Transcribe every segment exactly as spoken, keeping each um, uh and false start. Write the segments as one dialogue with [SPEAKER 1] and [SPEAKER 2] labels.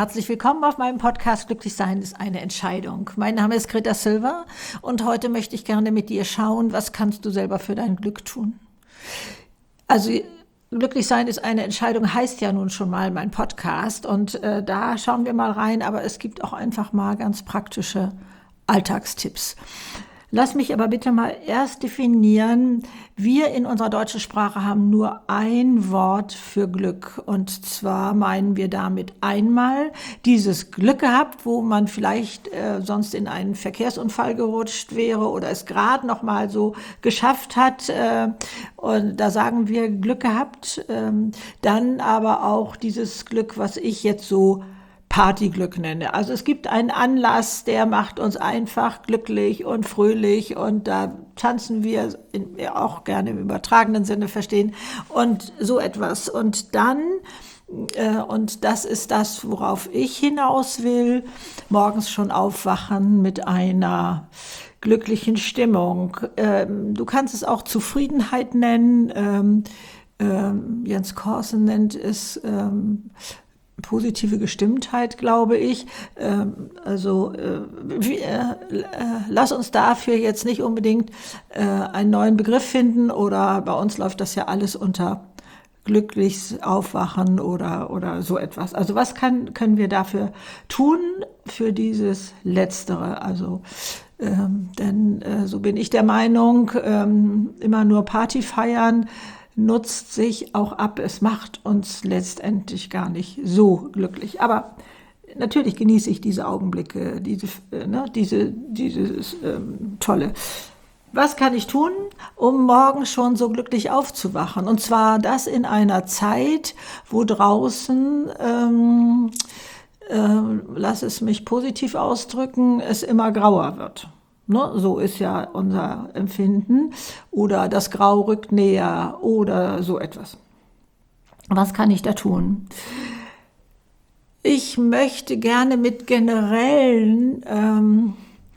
[SPEAKER 1] Herzlich willkommen auf meinem Podcast Glücklich sein ist eine Entscheidung. Mein Name ist Greta Silver und heute möchte ich gerne mit dir schauen, was kannst du selber für dein Glück tun. Also Glücklich sein ist eine Entscheidung heißt ja nun schon mal mein Podcast und äh, da schauen wir mal rein, aber es gibt auch einfach mal ganz praktische Alltagstipps. Lass mich aber bitte mal erst definieren, wir in unserer deutschen Sprache haben nur ein Wort für Glück. Und zwar meinen wir damit einmal dieses Glück gehabt, wo man vielleicht äh, sonst in einen Verkehrsunfall gerutscht wäre oder es gerade noch mal so geschafft hat. Äh, und da sagen wir Glück gehabt. Ähm, dann aber auch dieses Glück, was ich jetzt so Partyglück nenne. Also es gibt einen Anlass, der macht uns einfach glücklich und fröhlich und da tanzen wir in, auch gerne im übertragenen Sinne verstehen und so etwas. Und dann, äh, und das ist das, worauf ich hinaus will, morgens schon aufwachen mit einer glücklichen Stimmung. Ähm, du kannst es auch Zufriedenheit nennen. Ähm, ähm, Jens Korsen nennt es ähm, positive Gestimmtheit, glaube ich. Ähm, also äh, wir, äh, lass uns dafür jetzt nicht unbedingt äh, einen neuen Begriff finden oder bei uns läuft das ja alles unter glückliches Aufwachen oder, oder so etwas. Also was kann, können wir dafür tun für dieses Letztere? Also ähm, denn äh, so bin ich der Meinung, ähm, immer nur Party feiern nutzt sich auch ab. Es macht uns letztendlich gar nicht so glücklich. Aber natürlich genieße ich diese Augenblicke, diese, ne, diese, dieses ähm, Tolle. Was kann ich tun, um morgen schon so glücklich aufzuwachen? Und zwar das in einer Zeit, wo draußen, ähm, äh, lass es mich positiv ausdrücken, es immer grauer wird. Ne, so ist ja unser Empfinden. Oder das Grau rückt näher oder so etwas. Was kann ich da tun? Ich möchte gerne mit generellen ähm,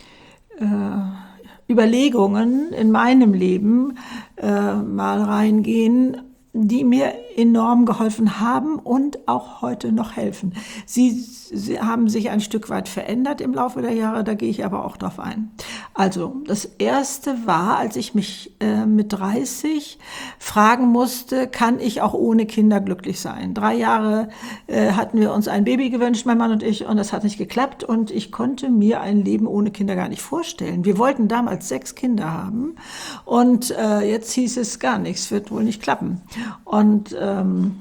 [SPEAKER 1] äh, Überlegungen in meinem Leben äh, mal reingehen, die mir enorm geholfen haben und auch heute noch helfen. Sie, sie haben sich ein Stück weit verändert im Laufe der Jahre, da gehe ich aber auch drauf ein. Also das erste war, als ich mich äh, mit dreißig fragen musste, kann ich auch ohne Kinder glücklich sein? Drei Jahre äh, hatten wir uns ein Baby gewünscht, mein Mann und ich, und das hat nicht geklappt und ich konnte mir ein Leben ohne Kinder gar nicht vorstellen. Wir wollten damals sechs Kinder haben und äh, jetzt hieß es gar nichts, wird wohl nicht klappen. Und ähm,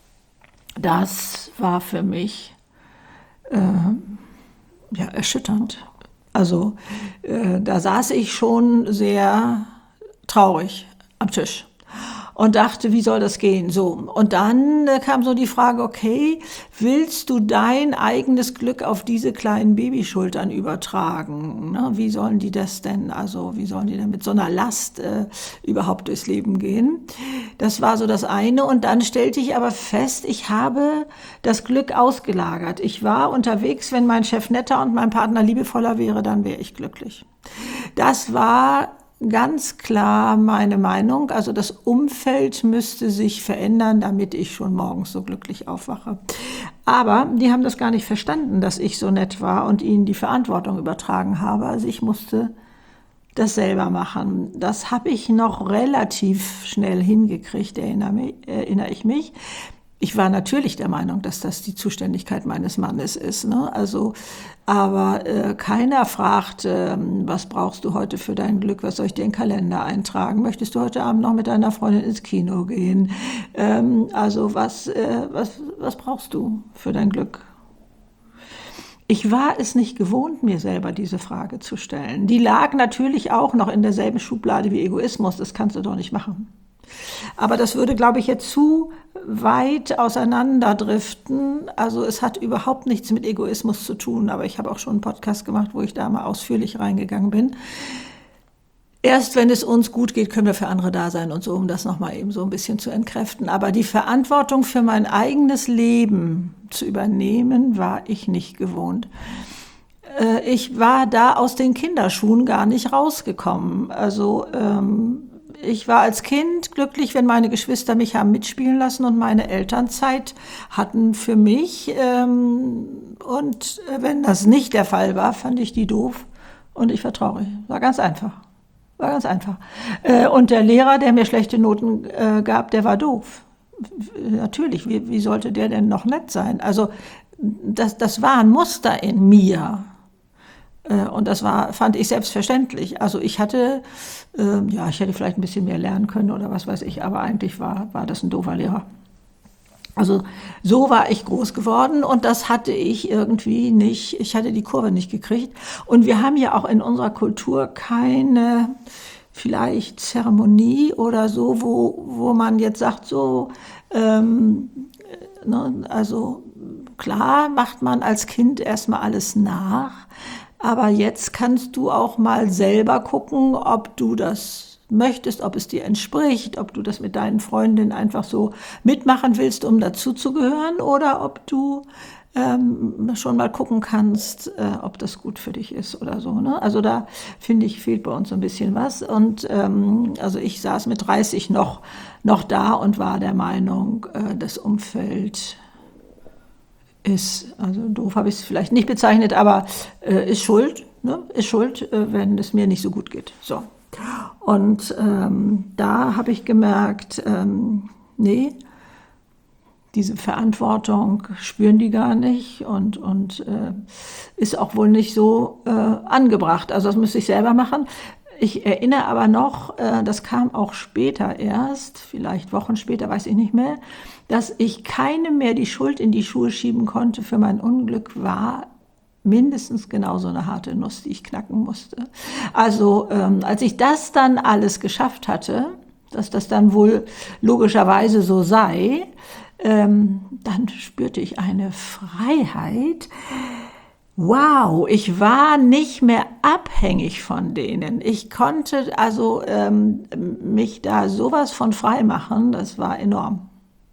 [SPEAKER 1] das war für mich äh, ja, erschütternd. Also äh, da saß ich schon sehr traurig am Tisch und dachte, wie soll das gehen? So. Und dann äh, kam so die Frage, okay, willst du dein eigenes Glück auf diese kleinen Babyschultern übertragen? Ne? Wie sollen die das denn, also wie sollen die denn mit so einer Last äh, überhaupt durchs Leben gehen? Das war so das eine. Und dann stellte ich aber fest, ich habe das Glück ausgelagert. Ich war unterwegs, wenn mein Chef netter und mein Partner liebevoller wäre, dann wäre ich glücklich. Das war ganz klar meine Meinung. Also das Umfeld müsste sich verändern, damit ich schon morgens so glücklich aufwache. Aber die haben das gar nicht verstanden, dass ich so nett war und ihnen die Verantwortung übertragen habe. Also ich musste das selber machen. Das habe ich noch relativ schnell hingekriegt, erinnere, mich, erinnere ich mich. Ich war natürlich der Meinung, dass das die Zuständigkeit meines Mannes ist. Ne? Also, aber äh, keiner fragt, äh, was brauchst du heute für dein Glück? Was soll ich dir in den Kalender eintragen? Möchtest du heute Abend noch mit deiner Freundin ins Kino gehen? Ähm, also was, äh, was, was brauchst du für dein Glück? Ich war es nicht gewohnt, mir selber diese Frage zu stellen. Die lag natürlich auch noch in derselben Schublade wie Egoismus. Das kannst du doch nicht machen. Aber das würde, glaube ich, jetzt zu weit auseinanderdriften. Also es hat überhaupt nichts mit Egoismus zu tun. Aber ich habe auch schon einen Podcast gemacht, wo ich da mal ausführlich reingegangen bin. Erst wenn es uns gut geht, können wir für andere da sein und so, um das nochmal eben so ein bisschen zu entkräften. Aber die Verantwortung für mein eigenes Leben zu übernehmen, war ich nicht gewohnt. Ich war da aus den Kinderschuhen gar nicht rausgekommen. Also ähm, ich war als Kind glücklich, wenn meine Geschwister mich haben mitspielen lassen und meine Eltern Zeit hatten für mich ähm, Und äh, wenn das nicht der Fall war, fand ich die doof und ich war traurig. War ganz einfach. War ganz einfach. Äh, und der Lehrer, der mir schlechte Noten äh, gab, der war doof. Natürlich, wie, wie sollte der denn noch nett sein? Also das, das war ein Muster in mir. Äh, und das war, fand ich selbstverständlich. Also ich hatte, äh, ja, ich hätte vielleicht ein bisschen mehr lernen können oder was weiß ich, aber eigentlich war, war das ein doofer Lehrer. Also so war ich groß geworden und das hatte ich irgendwie nicht, ich hatte die Kurve nicht gekriegt. Und wir haben ja auch in unserer Kultur keine vielleicht Zeremonie oder so, wo, wo man jetzt sagt, so, ähm, ne, also klar macht man als Kind erstmal alles nach, aber jetzt kannst du auch mal selber gucken, ob du das möchtest, ob es dir entspricht, ob du das mit deinen Freundinnen einfach so mitmachen willst, um dazuzugehören, oder ob du ähm, schon mal gucken kannst, äh, ob das gut für dich ist oder so. Ne? Also da finde ich, fehlt bei uns so ein bisschen was. Und ähm, also ich saß mit dreißig noch, noch da und war der Meinung, äh, das Umfeld ist, also doof habe ich es vielleicht nicht bezeichnet, aber äh, ist schuld, ne? Ist schuld, äh, wenn es mir nicht so gut geht. So. Und ähm, da habe ich gemerkt, ähm, nee, diese Verantwortung spüren die gar nicht und, und äh, ist auch wohl nicht so äh, angebracht. Also das müsste ich selber machen. Ich erinnere aber noch, äh, das kam auch später erst, vielleicht Wochen später, weiß ich nicht mehr, dass ich keinem mehr die Schuld in die Schuhe schieben konnte für mein Unglück, war mindestens genauso eine harte Nuss, die ich knacken musste. Also ähm, als ich das dann alles geschafft hatte, dass das dann wohl logischerweise so sei, ähm, dann spürte ich eine Freiheit. Wow, ich war nicht mehr abhängig von denen. Ich konnte also ähm, mich da sowas von frei machen, das war enorm.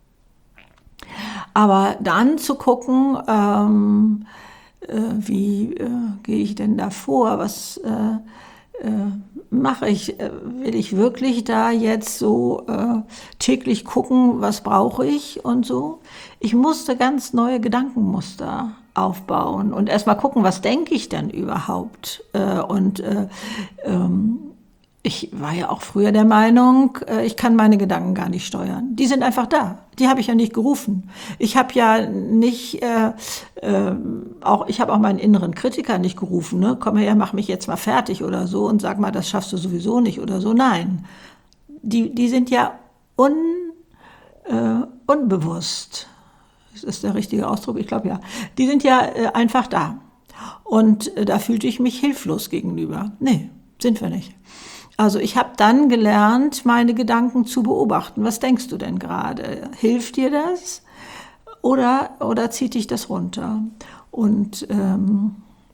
[SPEAKER 1] Aber dann zu gucken, ähm, äh, wie äh, gehe ich denn da vor, was äh, äh, mache ich, äh, will ich wirklich da jetzt so äh, täglich gucken, was brauche ich und so. Ich musste ganz neue Gedankenmuster aufbauen und erstmal gucken, was denke ich denn überhaupt. Äh, und äh, ähm, ich war ja auch früher der Meinung, äh, ich kann meine Gedanken gar nicht steuern. Die sind einfach da. Die habe ich ja nicht gerufen. Ich habe ja nicht, äh, äh, auch ich habe auch meinen inneren Kritiker nicht gerufen. Ne? Komm her, mach mich jetzt mal fertig oder so und sag mal, das schaffst du sowieso nicht oder so. Nein, die, die sind ja un, äh, unbewusst. Das ist der richtige Ausdruck, ich glaube ja. Die sind ja äh, einfach da. Und äh, da fühlte ich mich hilflos gegenüber. Nee, sind wir nicht. Also ich habe dann gelernt, meine Gedanken zu beobachten. Was denkst du denn gerade? Hilft dir das oder, oder zieht dich das runter? Und ähm,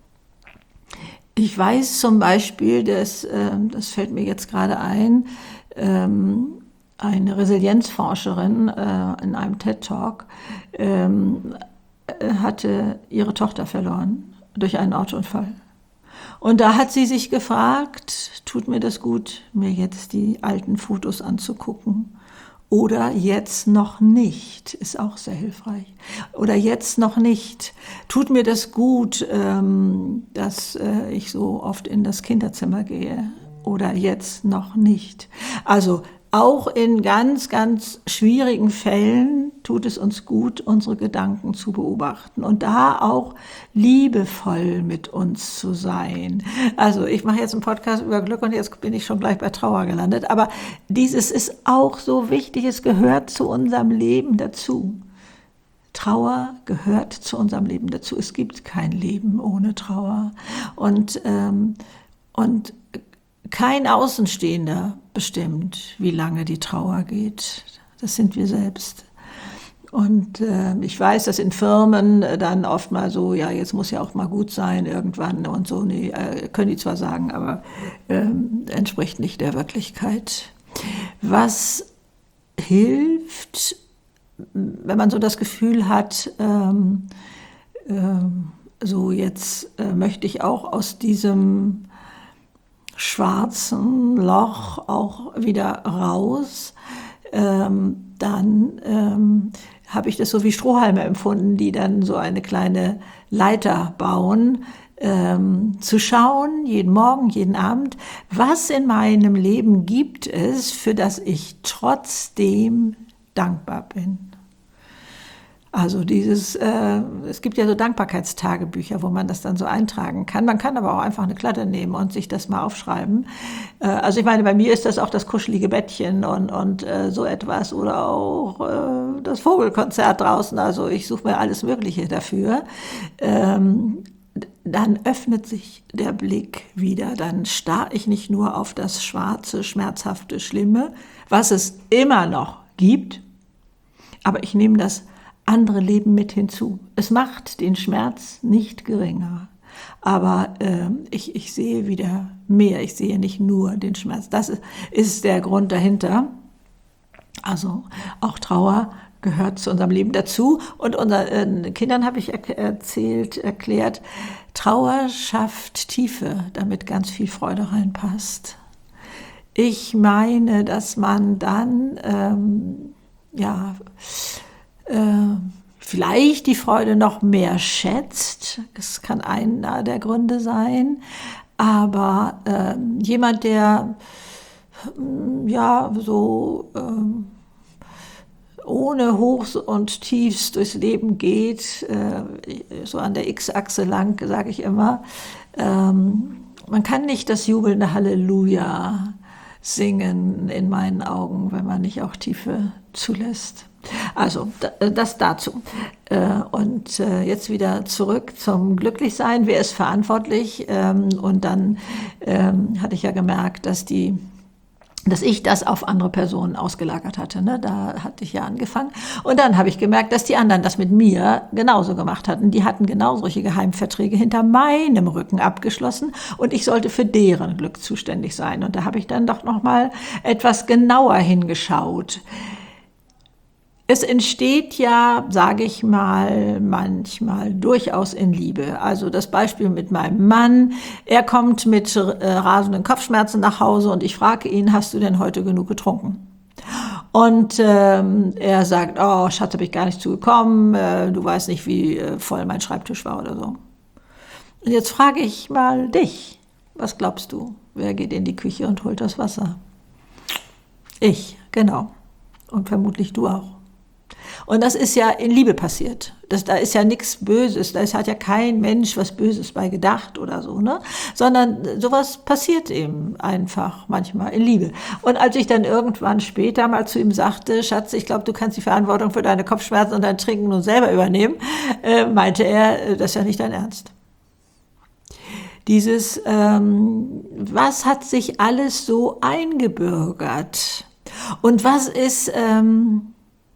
[SPEAKER 1] ich weiß zum Beispiel, dass, äh, das fällt mir jetzt gerade ein, ähm, eine Resilienzforscherin äh, in einem TED-Talk ähm, hatte ihre Tochter verloren durch einen Autounfall. Und da hat sie sich gefragt, tut mir das gut, mir jetzt die alten Fotos anzugucken? Oder jetzt noch nicht, ist auch sehr hilfreich. Oder jetzt noch nicht, tut mir das gut, ähm, dass äh, ich so oft in das Kinderzimmer gehe? Oder jetzt noch nicht. Also auch in ganz, ganz schwierigen Fällen tut es uns gut, unsere Gedanken zu beobachten und da auch liebevoll mit uns zu sein. Also ich mache jetzt einen Podcast über Glück und jetzt bin ich schon gleich bei Trauer gelandet, aber dieses ist auch so wichtig, es gehört zu unserem Leben dazu. Trauer gehört zu unserem Leben dazu. Es gibt kein Leben ohne Trauer. Und, ähm, und kein Außenstehender bestimmt, wie lange die Trauer geht. Das sind wir selbst. Und äh, ich weiß, dass in Firmen dann oft mal so, ja, jetzt muss ja auch mal gut sein irgendwann und so. Nee, äh, können die zwar sagen, aber äh, entspricht nicht der Wirklichkeit. Was hilft, wenn man so das Gefühl hat, ähm, ähm, so jetzt äh, möchte ich auch aus diesem schwarzen Loch auch wieder raus, ähm, dann ähm, habe ich das so wie Strohhalme empfunden, die dann so eine kleine Leiter bauen, ähm, zu schauen, jeden Morgen, jeden Abend, was in meinem Leben gibt es, für das ich trotzdem dankbar bin. Also dieses, äh, es gibt ja so Dankbarkeitstagebücher, wo man das dann so eintragen kann. Man kann aber auch einfach eine Klatte nehmen und sich das mal aufschreiben. Äh, also ich meine, bei mir ist das auch das kuschelige Bettchen und, und äh, so etwas oder auch äh, das Vogelkonzert draußen. Also ich suche mir alles Mögliche dafür. Ähm, dann öffnet sich der Blick wieder. Dann starre ich nicht nur auf das Schwarze, Schmerzhafte, Schlimme, was es immer noch gibt, aber ich nehme das andere Leben mit hinzu. Es macht den Schmerz nicht geringer, aber äh, ich, ich sehe wieder mehr. Ich sehe nicht nur den Schmerz. Das ist, ist der Grund dahinter. Also auch Trauer gehört zu unserem Leben dazu. Und unseren äh, Kindern habe ich er- erzählt, erklärt, Trauer schafft Tiefe, damit ganz viel Freude reinpasst. Ich meine, dass man dann, ähm, ja, äh, vielleicht die Freude noch mehr schätzt. Das kann einer der Gründe sein. Aber äh, jemand, der äh, ja so äh, ohne Hochs und Tiefs durchs Leben geht, äh, so an der X-Achse lang, sage ich immer, ähm, man kann nicht das jubelnde Halleluja singen in meinen Augen, wenn man nicht auch Tiefe zulässt. Also das dazu. Und jetzt wieder zurück zum Glücklichsein. Wer ist verantwortlich? Und dann hatte ich ja gemerkt, dass die dass ich das auf andere Personen ausgelagert hatte. Ne? Da hatte ich ja angefangen. Und dann habe ich gemerkt, dass die anderen das mit mir genauso gemacht hatten. Die hatten genau solche Geheimverträge hinter meinem Rücken abgeschlossen und ich sollte für deren Glück zuständig sein. Und da habe ich dann doch noch mal etwas genauer hingeschaut. Es entsteht ja, sage ich mal, manchmal durchaus in Liebe. Also das Beispiel mit meinem Mann. Er kommt mit äh, rasenden Kopfschmerzen nach Hause und ich frage ihn, hast du denn heute genug getrunken? Und ähm, er sagt, oh Schatz, habe ich gar nicht zugekommen. Äh, du weißt nicht, wie äh, voll mein Schreibtisch war oder so. Und jetzt frage ich mal dich. Was glaubst du? Wer geht in die Küche und holt das Wasser? Ich, genau. Und vermutlich du auch. Und das ist ja in Liebe passiert. Das, da ist ja nichts Böses, da ist, hat ja kein Mensch was Böses bei gedacht oder so, ne? Sondern sowas passiert eben einfach manchmal in Liebe. Und als ich dann irgendwann später mal zu ihm sagte, Schatz, ich glaube, du kannst die Verantwortung für deine Kopfschmerzen und dein Trinken nun selber übernehmen, äh, meinte er, das ist ja nicht dein Ernst. Dieses, ähm, was hat sich alles so eingebürgert? Und was ist... Ähm,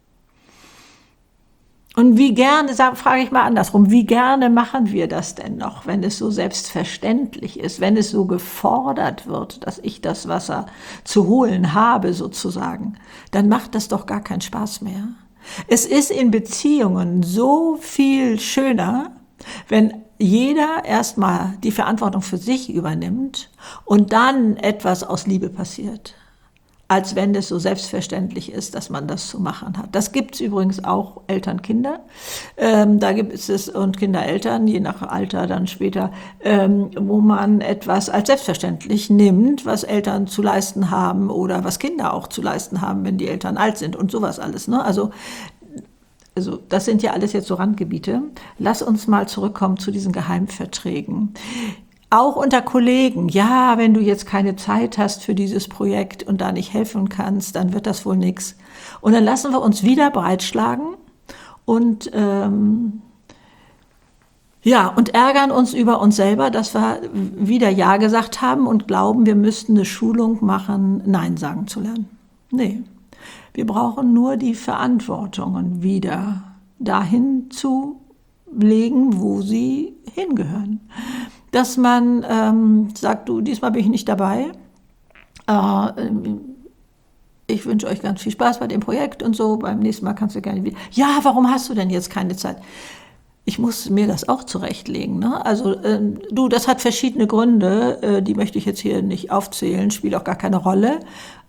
[SPEAKER 1] Und wie gerne, frage ich mal andersrum, wie gerne machen wir das denn noch, wenn es so selbstverständlich ist, wenn es so gefordert wird, dass ich das Wasser zu holen habe sozusagen, dann macht das doch gar keinen Spaß mehr. Es ist in Beziehungen so viel schöner, wenn jeder erstmal die Verantwortung für sich übernimmt und dann etwas aus Liebe passiert, als wenn es so selbstverständlich ist, dass man das zu machen hat. Das gibt es übrigens auch Eltern-Kinder. Ähm, da gibt es und Kinder-Eltern, je nach Alter dann später, ähm, wo man etwas als selbstverständlich nimmt, was Eltern zu leisten haben oder was Kinder auch zu leisten haben, wenn die Eltern alt sind und sowas alles. Ne? Also, also das sind ja alles jetzt so Randgebiete. Lass uns mal zurückkommen zu diesen Geheimverträgen. Auch unter Kollegen, ja, wenn du jetzt keine Zeit hast für dieses Projekt und da nicht helfen kannst, dann wird das wohl nix. Und dann lassen wir uns wieder breitschlagen und ähm, ja und ärgern uns über uns selber, dass wir wieder Ja gesagt haben und glauben, wir müssten eine Schulung machen, Nein sagen zu lernen. Nee, wir brauchen nur die Verantwortungen wieder dahin zu legen, wo sie hingehören. Dass man ähm, sagt, du, diesmal bin ich nicht dabei. Äh, ich wünsche euch ganz viel Spaß bei dem Projekt und so. Beim nächsten Mal kannst du gerne wieder. Ja, warum hast du denn jetzt keine Zeit? Ich muss mir das auch zurechtlegen. Ne? Also äh, du, das hat verschiedene Gründe. Äh, die möchte ich jetzt hier nicht aufzählen, spielt auch gar keine Rolle.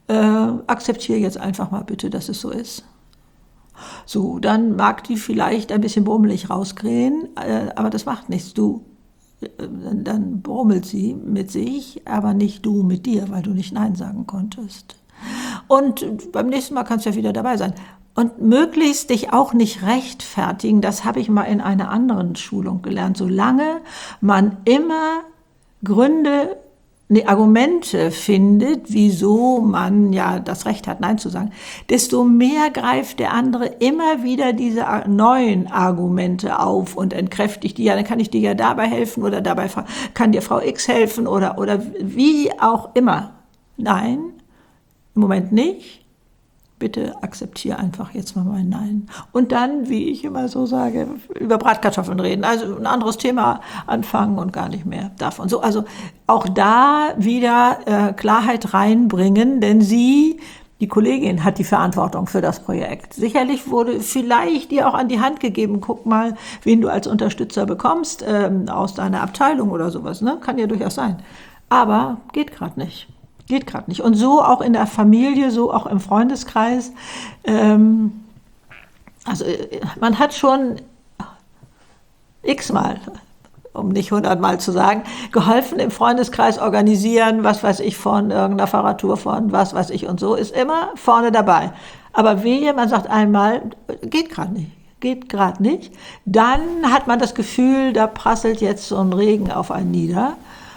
[SPEAKER 1] äh, akzeptiere jetzt einfach mal bitte, dass es so ist. So, dann mag die vielleicht ein bisschen brummelig rausgehen, äh, aber das macht nichts. Du, äh, dann brummelt sie mit sich, aber nicht du mit dir, weil du nicht Nein sagen konntest. Und beim nächsten Mal kannst du ja wieder dabei sein. Und möglichst dich auch nicht rechtfertigen, das habe ich mal in einer anderen Schulung gelernt, solange man immer Gründe, nee, Argumente findet, wieso man ja das Recht hat, Nein zu sagen, desto mehr greift der andere immer wieder diese neuen Argumente auf und entkräftigt die. Ja, dann kann ich dir ja dabei helfen oder dabei kann dir Frau X helfen oder, oder wie auch immer. Nein, im Moment nicht. Bitte akzeptiere einfach jetzt mal mein Nein. Und dann, wie ich immer so sage, über Bratkartoffeln reden. Also ein anderes Thema anfangen und gar nicht mehr davon. So, also auch da wieder äh, Klarheit reinbringen, denn sie, die Kollegin, hat die Verantwortung für das Projekt. Sicherlich wurde vielleicht dir auch an die Hand gegeben, guck mal, wen du als Unterstützer bekommst ähm, aus deiner Abteilung oder sowas. Ne? Kann ja durchaus sein. Aber geht gerade nicht. Geht gerade nicht. Und so auch in der Familie, so auch im Freundeskreis. Ähm, also man hat schon x-mal, um nicht hundertmal zu sagen, geholfen im Freundeskreis organisieren, was weiß ich von irgendeiner Fahrradtour von, was weiß ich und so, ist immer vorne dabei. Aber wehe, man sagt einmal, geht gerade nicht. Geht gerade nicht. Dann hat man das Gefühl, da prasselt jetzt so ein Regen auf einen nieder.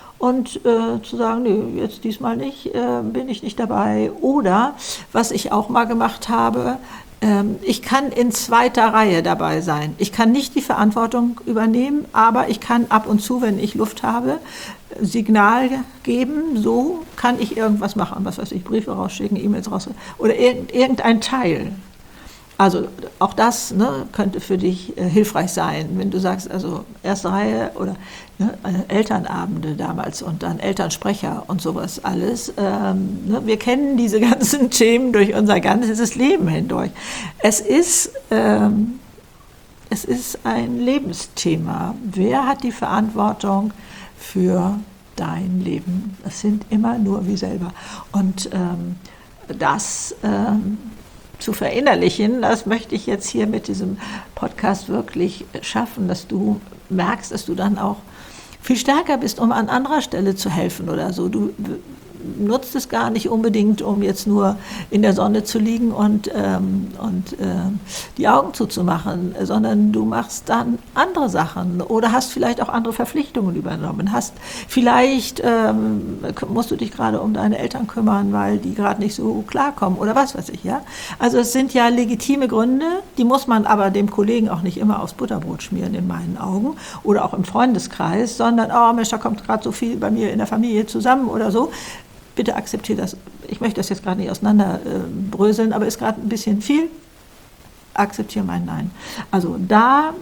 [SPEAKER 1] Und äh, zu sagen, nee, jetzt diesmal nicht, äh, bin ich nicht dabei. Oder, was ich auch mal gemacht habe, ähm, ich kann in zweiter Reihe dabei sein. Ich kann nicht die Verantwortung übernehmen, aber ich kann ab und zu, wenn ich Luft habe, Signal geben, so kann ich irgendwas machen. Was weiß ich, Briefe rausschicken, E-Mails rausschicken oder irgendein Teil. Also auch das ne, könnte für dich äh, hilfreich sein, wenn du sagst, also erste Reihe oder ne, Elternabende damals und dann Elternsprecher und sowas alles. Ähm, ne, wir kennen diese ganzen Themen durch unser ganzes Leben hindurch. Es ist, ähm, es ist ein Lebensthema. Wer hat die Verantwortung für dein Leben? Das sind immer nur wir selber. Und ähm, das... Ähm, zu verinnerlichen, das möchte ich jetzt hier mit diesem Podcast wirklich schaffen, dass du merkst, dass du dann auch viel stärker bist, um an anderer Stelle zu helfen oder so. Du nutzt es gar nicht unbedingt, um jetzt nur in der Sonne zu liegen und, ähm, und äh, die Augen zuzumachen, sondern du machst dann andere Sachen oder hast vielleicht auch andere Verpflichtungen übernommen. Hast vielleicht ähm, musst du dich gerade um deine Eltern kümmern, weil die gerade nicht so klarkommen oder was weiß ich, ja. Also es sind ja legitime Gründe, die muss man aber dem Kollegen auch nicht immer aufs Butterbrot schmieren in meinen Augen oder auch im Freundeskreis, sondern, oh Mensch, da kommt gerade so viel bei mir in der Familie zusammen oder so. Bitte akzeptiere das. Ich möchte das jetzt gerade nicht auseinanderbröseln, aber ist gerade ein bisschen viel. Akzeptiere mein Nein. Also da,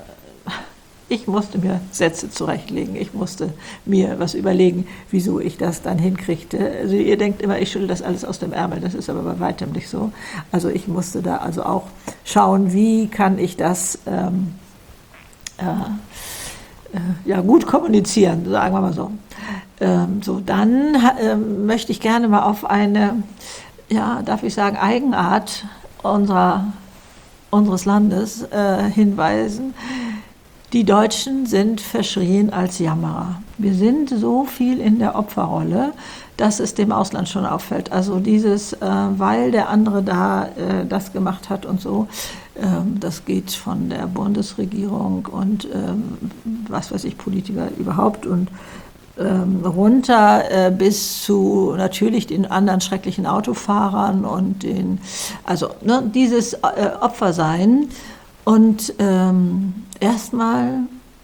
[SPEAKER 1] ich musste mir Sätze zurechtlegen. Ich musste mir was überlegen, wieso ich das dann hinkriegte. Also ihr denkt immer, ich schüttle das alles aus dem Ärmel. Das ist aber bei weitem nicht so. Also ich musste da also auch schauen, wie kann ich das ähm, äh, äh, ja, gut kommunizieren, sagen wir mal so. Ähm, so, dann ähm, möchte ich gerne mal auf eine, ja, darf ich sagen, Eigenart unserer, unseres Landes äh, hinweisen. Die Deutschen sind verschrien als Jammerer. Wir sind so viel in der Opferrolle, dass es dem Ausland schon auffällt. Also dieses, äh, weil der andere da äh, das gemacht hat und so, ähm, das geht von der Bundesregierung und ähm, was weiß ich, Politiker überhaupt und ähm, runter äh, bis zu natürlich den anderen schrecklichen Autofahrern und den, also ne, dieses äh, Opfersein. Und ähm, erstmal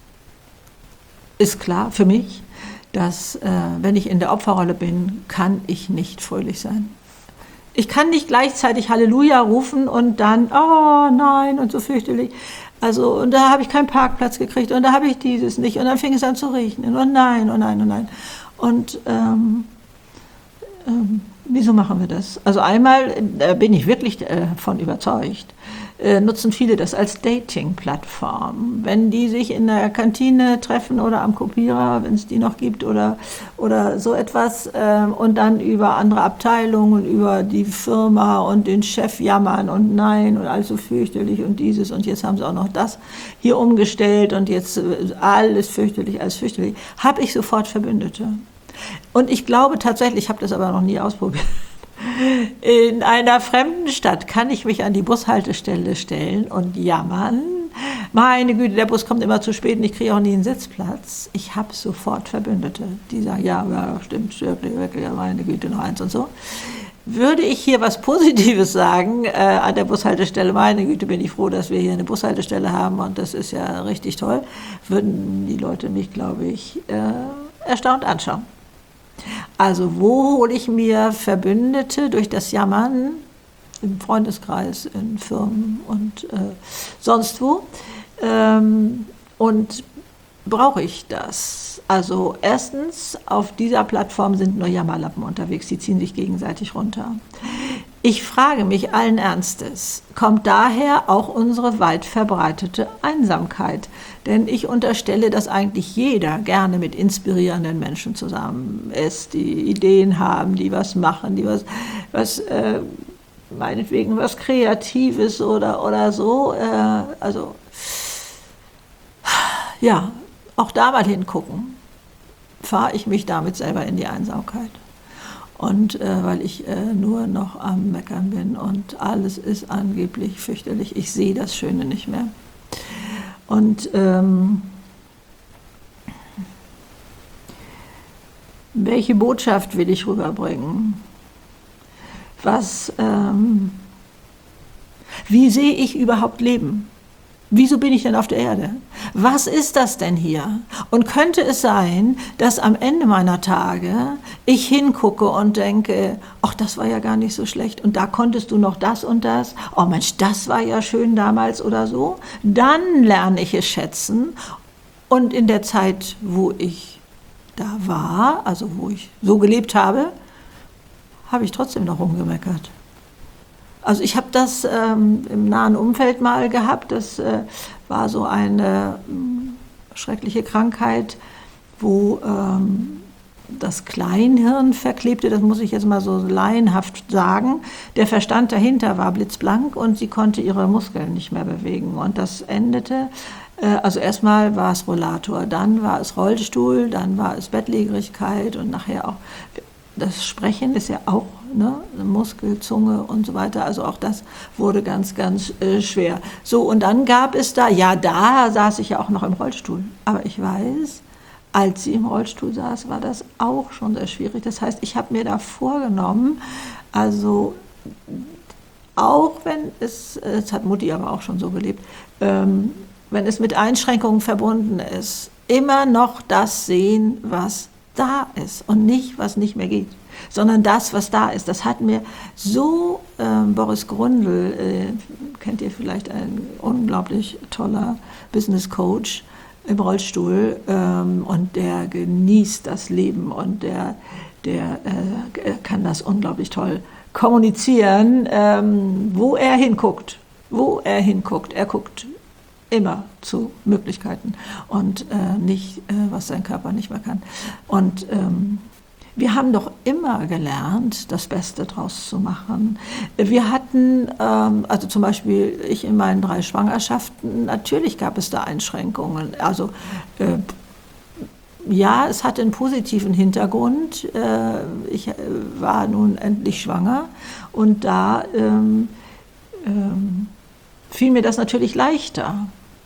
[SPEAKER 1] ist klar für mich, dass äh, wenn ich in der Opferrolle bin, kann ich nicht fröhlich sein. Ich kann nicht gleichzeitig Halleluja rufen und dann, oh nein, und so fürchterlich. Also, und da habe ich keinen Parkplatz gekriegt und da habe ich dieses nicht. Und dann fing es an zu regnen und nein, und nein, und nein. Und ähm, ähm, wieso machen wir das? Also einmal, da bin ich wirklich davon überzeugt, äh, nutzen viele das als Dating-Plattform. Wenn die sich in der Kantine treffen oder am Kopierer, wenn es die noch gibt oder, oder so etwas äh, und dann über andere Abteilungen, über die Firma und den Chef jammern und nein und alles so fürchterlich und dieses und jetzt haben sie auch noch das hier umgestellt und jetzt äh, alles fürchterlich, alles fürchterlich, habe ich sofort Verbündete. Und ich glaube tatsächlich, ich habe das aber noch nie ausprobiert, in einer fremden Stadt kann ich mich an die Bushaltestelle stellen und jammern. Meine Güte, der Bus kommt immer zu spät und ich kriege auch nie einen Sitzplatz. Ich habe sofort Verbündete, die sagen, ja, ja, stimmt, wirklich, wirklich, meine Güte, noch eins und so. Würde ich hier was Positives sagen äh, an der Bushaltestelle, meine Güte, bin ich froh, dass wir hier eine Bushaltestelle haben und das ist ja richtig toll, würden die Leute mich, glaube ich, äh, erstaunt anschauen. Also wo hole ich mir Verbündete durch das Jammern? Im Freundeskreis, in Firmen und äh, sonst wo. Ähm, und brauche ich das? Also erstens, auf dieser Plattform sind nur Jammerlappen unterwegs, die ziehen sich gegenseitig runter. Ich frage mich allen Ernstes, kommt daher auch unsere weit verbreitete Einsamkeit? Denn ich unterstelle, dass eigentlich jeder gerne mit inspirierenden Menschen zusammen ist, die Ideen haben, die was machen, die was, was äh, meinetwegen was Kreatives oder, oder so. Äh, also ja, auch da mal hingucken, fahre ich mich damit selber in die Einsamkeit. Und äh, weil ich äh, nur noch am Meckern bin und alles ist angeblich fürchterlich. Ich sehe das Schöne nicht mehr. Und ähm, welche Botschaft will ich rüberbringen? Was, ähm, wie sehe ich überhaupt Leben? Wieso bin ich denn auf der Erde? Was ist das denn hier? Und könnte es sein, dass am Ende meiner Tage ich hingucke und denke, ach, das war ja gar nicht so schlecht und da konntest du noch das und das. Oh Mensch, das war ja schön damals oder so. Dann lerne ich es schätzen und in der Zeit, wo ich da war, also wo ich so gelebt habe, habe ich trotzdem noch rumgemeckert. Also ich habe das ähm, im nahen Umfeld mal gehabt, das äh, war so eine äh, schreckliche Krankheit, wo ähm, das Kleinhirn verklebte, das muss ich jetzt mal so laienhaft sagen. Der Verstand dahinter war blitzblank und sie konnte ihre Muskeln nicht mehr bewegen. Und das endete, äh, also erstmal war es Rollator, dann war es Rollstuhl, dann war es Bettlägerigkeit und nachher auch das Sprechen ist ja auch ne, Muskel, Zunge und so weiter. Also auch das wurde ganz, ganz äh, schwer. So, und dann gab es da, ja, da saß ich ja auch noch im Rollstuhl. Aber ich weiß, als sie im Rollstuhl saß, war das auch schon sehr schwierig. Das heißt, ich habe mir da vorgenommen, also auch wenn es, es hat Mutti aber auch schon so gelebt, ähm, wenn es mit Einschränkungen verbunden ist, immer noch das sehen, was da ist und nicht, was nicht mehr geht, sondern das, was da ist. Das hat mir so, äh, Boris Grundl, äh, kennt ihr vielleicht, ein unglaublich toller Business Coach im Rollstuhl ähm, und der genießt das Leben und der, der äh, kann das unglaublich toll kommunizieren, ähm, wo er hinguckt, wo er hinguckt. Er guckt immer zu Möglichkeiten und äh, nicht, äh, was sein Körper nicht mehr kann. Und ähm, wir haben doch immer gelernt, das Beste draus zu machen. Wir hatten, ähm, also zum Beispiel ich in meinen drei Schwangerschaften, natürlich gab es da Einschränkungen. Also äh, ja, es hatte einen positiven Hintergrund. Äh, ich äh, war nun endlich schwanger und da ähm, ähm, fiel mir das natürlich leichter.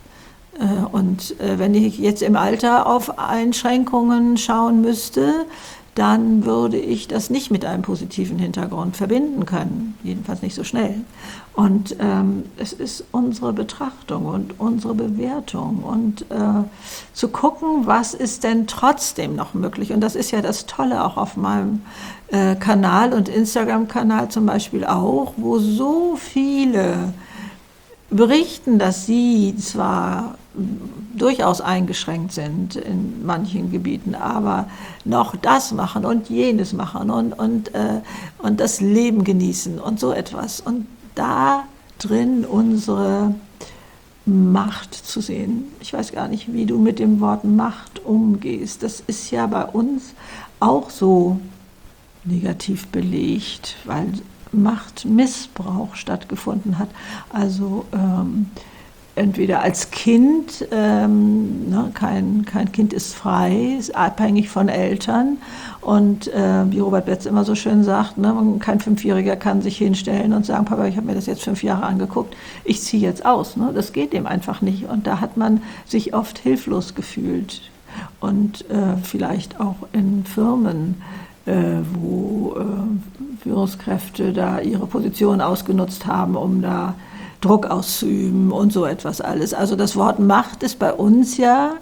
[SPEAKER 1] Und wenn ich jetzt im Alter auf Einschränkungen schauen müsste, dann würde ich das nicht mit einem positiven Hintergrund verbinden können, jedenfalls nicht so schnell. Und ähm, es ist unsere Betrachtung und unsere Bewertung und äh, zu gucken, was ist denn trotzdem noch möglich. Und das ist ja das Tolle auch auf meinem äh, Kanal und Instagram-Kanal zum Beispiel auch, wo so viele berichten, dass sie zwar durchaus eingeschränkt sind in manchen Gebieten, aber noch das machen und jenes machen und, und, äh, und das Leben genießen und so etwas. Und da drin, unsere Macht zu sehen. Ich weiß gar nicht, wie du mit dem Wort Macht umgehst. Das ist ja bei uns auch so negativ belegt, weil Machtmissbrauch stattgefunden hat. Also ähm, entweder als Kind, ähm, ne, kein, kein Kind ist frei, ist abhängig von Eltern und äh, wie Robert Betz immer so schön sagt, ne, kein Fünfjähriger kann sich hinstellen und sagen, Papa, ich habe mir das jetzt fünf Jahre angeguckt, ich ziehe jetzt aus. Ne? Das geht dem einfach nicht und da hat man sich oft hilflos gefühlt und äh, vielleicht auch in Firmen, äh, wo äh, Führungskräfte da ihre Position ausgenutzt haben, um da Druck auszuüben und so etwas alles. Also das Wort Macht ist bei uns ja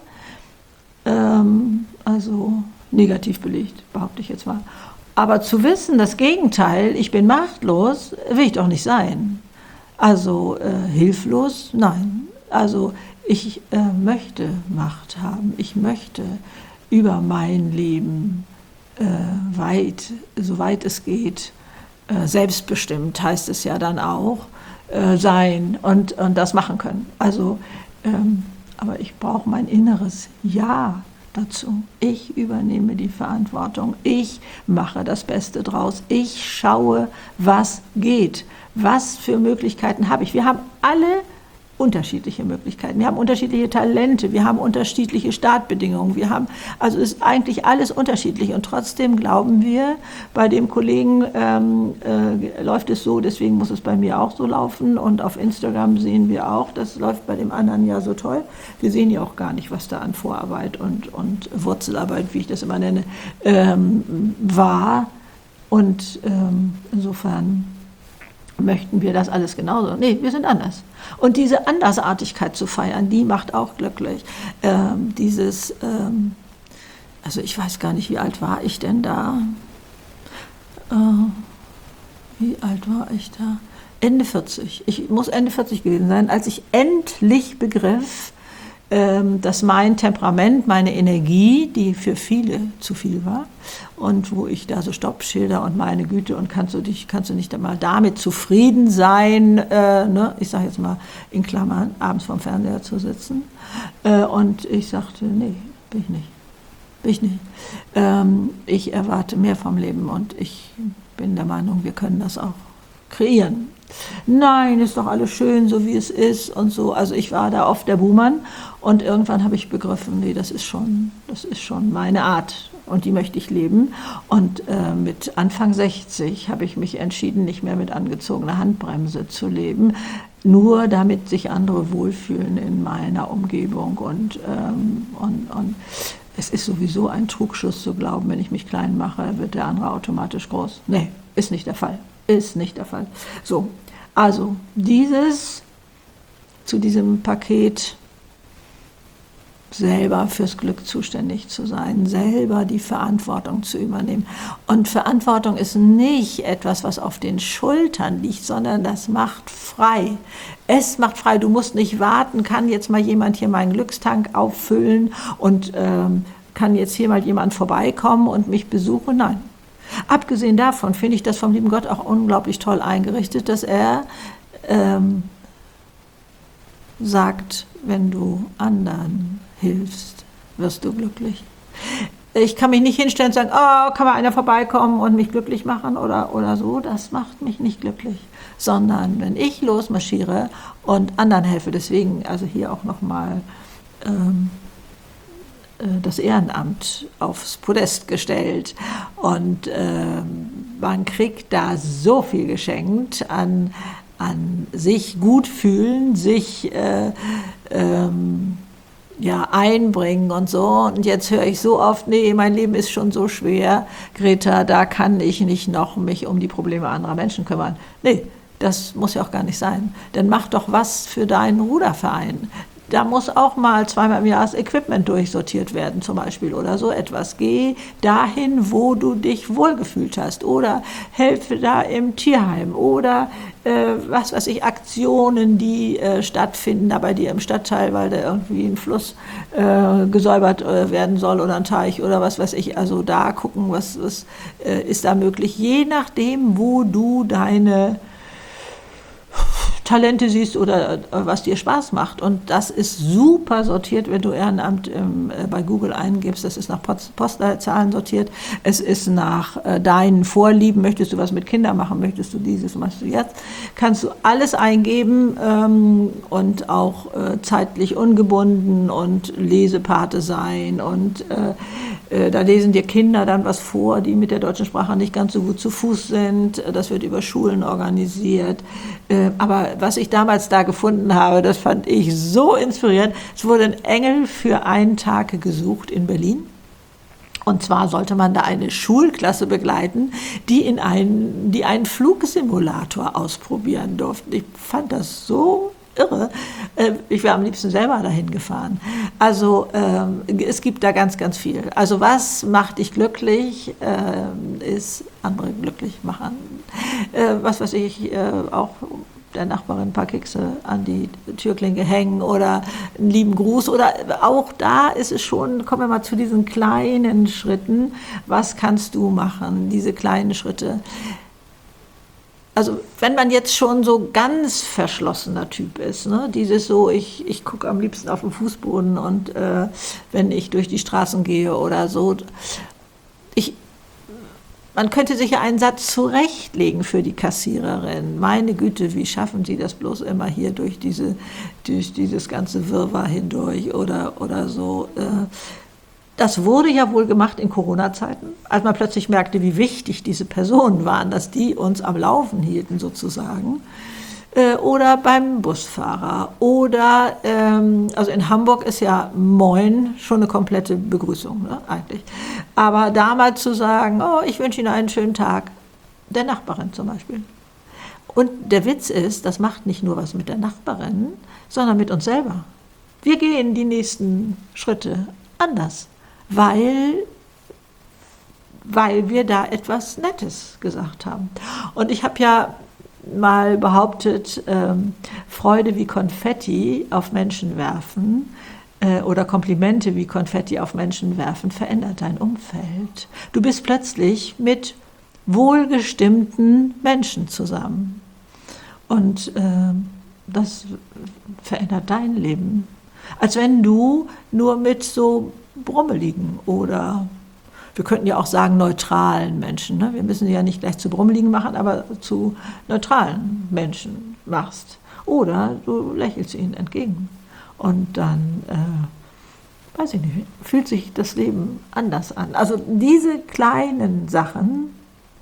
[SPEAKER 1] ähm, also negativ belegt, behaupte ich jetzt mal. Aber zu wissen, das Gegenteil, ich bin machtlos, will ich doch nicht sein. Also äh, hilflos, nein. Also ich äh, möchte Macht haben, ich möchte über mein Leben äh, weit, soweit es geht, äh, selbstbestimmt heißt es ja dann auch, sein und, und das machen können. Also, ähm, aber ich brauche mein inneres Ja dazu. Ich übernehme die Verantwortung. Ich mache das Beste draus. Ich schaue, was geht. Was für Möglichkeiten habe ich? Wir haben alle unterschiedliche Möglichkeiten. Wir haben unterschiedliche Talente, wir haben unterschiedliche Startbedingungen, wir haben, also ist eigentlich alles unterschiedlich und trotzdem glauben wir, bei dem Kollegen ähm, äh, läuft es so, deswegen muss es bei mir auch so laufen und auf Instagram sehen wir auch, das läuft bei dem anderen ja so toll. Wir sehen ja auch gar nicht, was da an Vorarbeit und, und Wurzelarbeit, wie ich das immer nenne, ähm, war und ähm, insofern möchten wir das alles genauso. Nee, wir sind anders. Und diese Andersartigkeit zu feiern, die macht auch glücklich. Ähm, dieses, ähm, also ich weiß gar nicht, wie alt war ich denn da? Äh, wie alt war ich da? Ende vierzig. Ich muss Ende vierzig gewesen sein, als ich endlich begriff, ähm, dass mein Temperament, meine Energie, die für viele zu viel war, und wo ich da so Stoppschilder und meine Güte und kannst du dich, kannst du nicht einmal damit zufrieden sein, äh, ne? Ich sage jetzt mal in Klammern, abends vorm Fernseher zu sitzen. Äh, und ich sagte, nee, bin ich nicht. Bin ich nicht. Ähm, ich erwarte mehr vom Leben und ich bin der Meinung, wir können das auch kreieren. Nein, ist doch alles schön, so wie es ist und so. Also ich war da oft der Buhmann und irgendwann habe ich begriffen, nee, das ist schon, das ist schon meine Art und die möchte ich leben. Und äh, mit Anfang sechzig habe ich mich entschieden, nicht mehr mit angezogener Handbremse zu leben, nur damit sich andere wohlfühlen in meiner Umgebung und, ähm, und, und es ist sowieso ein Trugschuss zu glauben, wenn ich mich klein mache, wird der andere automatisch groß. Nee, ist nicht der Fall. Ist nicht der Fall. So, also dieses, zu diesem Paket selber fürs Glück zuständig zu sein, selber die Verantwortung zu übernehmen. Und Verantwortung ist nicht etwas, was auf den Schultern liegt, sondern das macht frei. Es macht frei. Du musst nicht warten, kann jetzt mal jemand hier meinen Glückstank auffüllen und ähm, kann jetzt hier mal jemand vorbeikommen und mich besuchen. Nein. Abgesehen davon finde ich das vom lieben Gott auch unglaublich toll eingerichtet, dass er ähm, sagt, wenn du anderen hilfst, wirst du glücklich. Ich kann mich nicht hinstellen und sagen, oh, kann mal einer vorbeikommen und mich glücklich machen oder, oder so. Das macht mich nicht glücklich. Sondern wenn ich losmarschiere und anderen helfe, deswegen also hier auch nochmal ähm, das Ehrenamt aufs Podest gestellt und äh, man kriegt da so viel geschenkt an, an sich gut fühlen, sich äh, ähm, ja, einbringen und so. Und jetzt höre ich so oft, nee, mein Leben ist schon so schwer, Greta, da kann ich nicht noch mich um die Probleme anderer Menschen kümmern. Nee, das muss ja auch gar nicht sein. Dann mach doch was für deinen Ruderverein. Da muss auch mal zweimal im Jahr das Equipment durchsortiert werden zum Beispiel oder so etwas. Geh dahin, wo du dich wohlgefühlt hast oder helfe da im Tierheim oder äh, was weiß ich, Aktionen, die äh, stattfinden da bei dir im Stadtteil, weil da irgendwie ein Fluss äh, gesäubert äh, werden soll oder ein Teich oder was weiß ich. Also da gucken, was, was äh, ist da möglich, je nachdem, wo du deine Talente siehst oder äh, was dir Spaß macht. Und das ist super sortiert, wenn du Ehrenamt ähm, äh, bei Google eingibst. Das ist nach Post Postleitzahlen sortiert. Es ist nach äh, deinen Vorlieben. Möchtest du was mit Kindern machen? Möchtest du dieses? Machst du jetzt? Kannst du alles eingeben ähm, und auch äh, zeitlich ungebunden und Lesepate sein. Und äh, äh, da lesen dir Kinder dann was vor, die mit der deutschen Sprache nicht ganz so gut zu Fuß sind. Das wird über Schulen organisiert. Äh, aber was ich damals da gefunden habe, das fand ich so inspirierend. Es wurde ein Engel für einen Tag gesucht in Berlin. Und zwar sollte man da eine Schulklasse begleiten, die, in einen, die einen Flugsimulator ausprobieren durften. Ich fand das so irre. Ich wäre am liebsten selber dahin gefahren. Also es gibt da ganz, ganz viel. Also was macht dich glücklich, ist andere glücklich machen. Was weiß ich, auch der Nachbarin ein paar Kekse an die Türklinke hängen oder einen lieben Gruß. Oder auch da ist es schon, kommen wir mal zu diesen kleinen Schritten. Was kannst du machen, diese kleinen Schritte? Also wenn man jetzt schon so ganz verschlossener Typ ist, ne, dieses so, ich, ich gucke am liebsten auf den Fußboden und äh, wenn ich durch die Straßen gehe oder so, ich, man könnte sich ja einen Satz zurechtlegen für die Kassiererin. Meine Güte, wie schaffen Sie das bloß immer hier durch, diese, durch dieses ganze Wirrwarr hindurch oder, oder so. Das wurde ja wohl gemacht in Corona-Zeiten, als man plötzlich merkte, wie wichtig diese Personen waren, dass die uns am Laufen hielten sozusagen. Oder beim Busfahrer. Oder, ähm, also in Hamburg ist ja Moin schon eine komplette Begrüßung, ne, eigentlich. Aber da mal zu sagen, oh, ich wünsche Ihnen einen schönen Tag, der Nachbarin zum Beispiel. Und der Witz ist, das macht nicht nur was mit der Nachbarin, sondern mit uns selber. Wir gehen die nächsten Schritte anders, weil, weil wir da etwas Nettes gesagt haben. Und ich habe ja mal behauptet, ähm, Freude wie Konfetti auf Menschen werfen äh, oder Komplimente wie Konfetti auf Menschen werfen, verändert dein Umfeld. Du bist plötzlich mit wohlgestimmten Menschen zusammen. Und äh, das verändert dein Leben. Als wenn du nur mit so brummeligen oder, wir könnten ja auch sagen, neutralen Menschen. Ne? Wir müssen sie ja nicht gleich zu Brummeligen machen, aber zu neutralen Menschen machst. Oder du lächelst ihnen entgegen. Und dann, äh, weiß ich nicht, fühlt sich das Leben anders an. Also diese kleinen Sachen.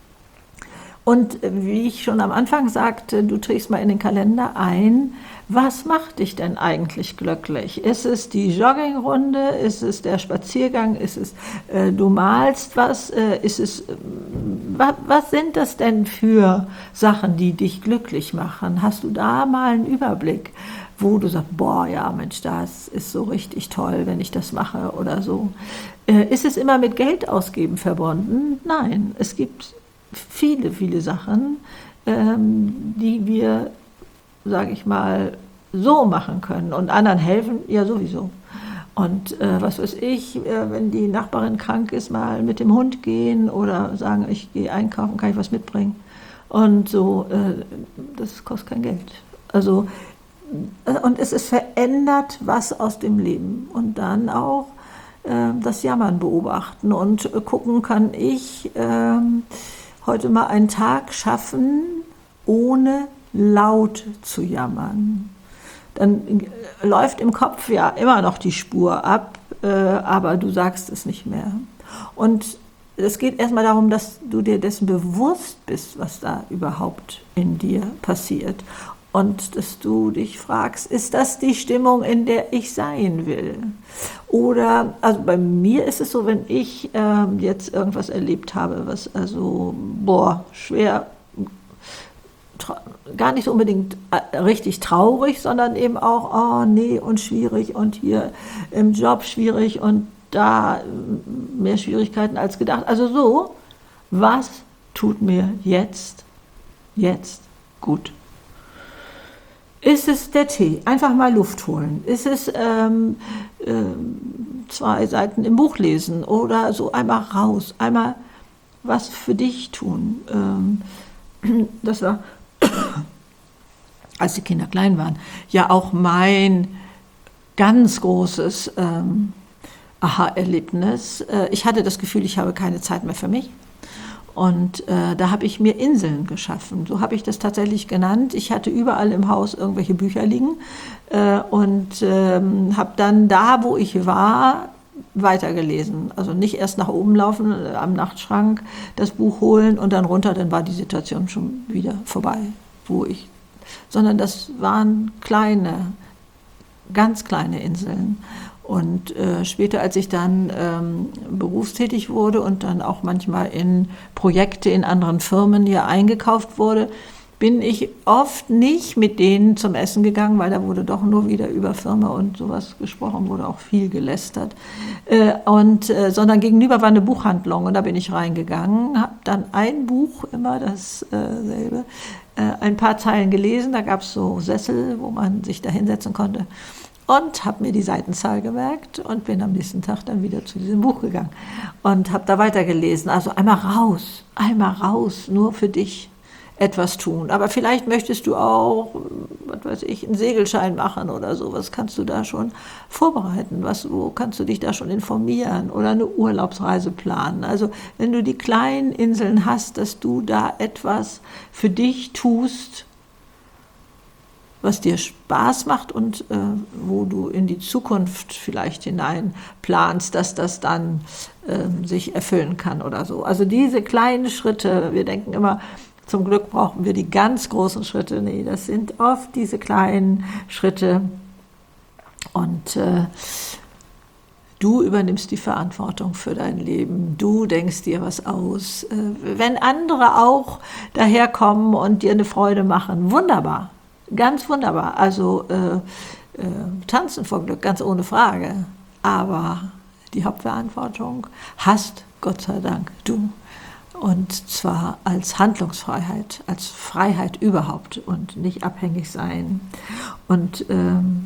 [SPEAKER 1] Und wie ich schon am Anfang sagte, du trägst mal in den Kalender ein, was macht dich denn eigentlich glücklich? Ist es die Joggingrunde? Ist es der Spaziergang? Ist es, äh, du malst was? Äh, ist es, äh, wa, was sind das denn für Sachen, die dich glücklich machen? Hast du da mal einen Überblick, wo du sagst, boah, ja Mensch, das ist so richtig toll, wenn ich das mache oder so. Äh, ist es immer mit Geld ausgeben verbunden? Nein, es gibt viele, viele Sachen, ähm, die wir, sage ich mal, so machen können und anderen helfen, ja sowieso. Und äh, was weiß ich, äh, wenn die Nachbarin krank ist, mal mit dem Hund gehen oder sagen, ich gehe einkaufen, kann ich was mitbringen. Und so, äh, das kostet kein Geld. Also, äh, und es ist verändert was aus dem Leben. Und dann auch äh, das Jammern beobachten und äh, gucken, kann ich äh, heute mal einen Tag schaffen, ohne laut zu jammern. Dann läuft im Kopf ja immer noch die Spur ab, äh, aber du sagst es nicht mehr. Und es geht erstmal darum, dass du dir dessen bewusst bist, was da überhaupt in dir passiert. Und dass du dich fragst, ist das die Stimmung, in der ich sein will? Oder, also bei mir ist es so, wenn ich äh, jetzt irgendwas erlebt habe, was also, boah, schwer, gar nicht so unbedingt richtig traurig, sondern eben auch, oh nee, und schwierig und hier im Job schwierig und da mehr Schwierigkeiten als gedacht. Also so, was tut mir jetzt, jetzt gut? Ist es der Tee? Einfach mal Luft holen. Ist es ähm, ähm, zwei Seiten im Buch lesen oder so einmal raus, einmal was für dich tun? Ähm, das war als die Kinder klein waren, ja auch mein ganz großes ähm, Aha-Erlebnis. Äh, ich hatte das Gefühl, ich habe keine Zeit mehr für mich. Und äh, da habe ich mir Inseln geschaffen. So habe ich das tatsächlich genannt. Ich hatte überall im Haus irgendwelche Bücher liegen äh, und ähm, habe dann da, wo ich war, weitergelesen. Also nicht erst nach oben laufen, äh, am Nachtschrank das Buch holen und dann runter, dann war die Situation schon wieder vorbei, wo ich, sondern das waren kleine, ganz kleine Inseln. Und äh, später, als ich dann ähm, berufstätig wurde und dann auch manchmal in Projekte in anderen Firmen hier eingekauft wurde, bin ich oft nicht mit denen zum Essen gegangen, weil da wurde doch nur wieder über Firma und sowas gesprochen, wurde auch viel gelästert. Äh, und, äh, sondern gegenüber war eine Buchhandlung und da bin ich reingegangen, habe dann ein Buch, immer dasselbe, äh, ein paar Zeilen gelesen, da gab es so Sessel, wo man sich da hinsetzen konnte. Und habe mir die Seitenzahl gemerkt und bin am nächsten Tag dann wieder zu diesem Buch gegangen und habe da weitergelesen. Also einmal raus, einmal raus, nur für dich etwas tun. Aber vielleicht möchtest du auch, was weiß ich, einen Segelschein machen oder so. Was kannst du da schon vorbereiten? Was, wo kannst du dich da schon informieren oder eine Urlaubsreise planen? Also wenn du die kleinen Inseln hast, dass du da etwas für dich tust, was dir Spaß macht und äh, wo du in die Zukunft vielleicht hinein planst, dass das dann äh, sich erfüllen kann oder so. Also diese kleinen Schritte, wir denken immer, zum Glück brauchen wir die ganz großen Schritte. Nee, das sind oft diese kleinen Schritte und äh, du übernimmst die Verantwortung für dein Leben, du denkst dir was aus. Äh, wenn andere auch daherkommen und dir eine Freude machen, wunderbar. Ganz wunderbar, also äh, äh, tanzen vor Glück, ganz ohne Frage. Aber die Hauptverantwortung hast, Gott sei Dank, du. Und zwar als Handlungsfreiheit, als Freiheit überhaupt und nicht abhängig sein. Und ähm,